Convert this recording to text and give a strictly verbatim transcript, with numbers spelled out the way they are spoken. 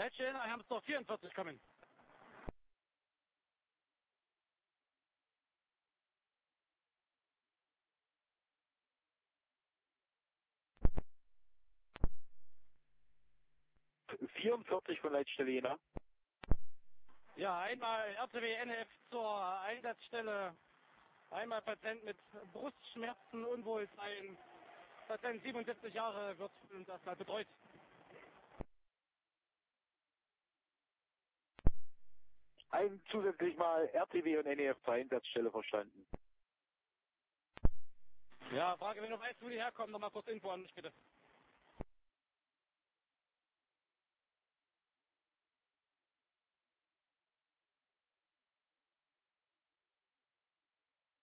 Leitstelle Hermsdorf vierundvierzig kommen. vierundvierzig von Leitstelle Jena. Ja, einmal R T W N F zur Einsatzstelle. Einmal Patient mit Brustschmerzen, Unwohlsein. Patient siebenundsiebzig Jahre wird von das mal betreut. Ein zusätzlich mal R T W und N E F zur Einsatzstelle verstanden. Ja, Frage, wenn du weißt, wo die herkommen, nochmal kurz Info an mich bitte.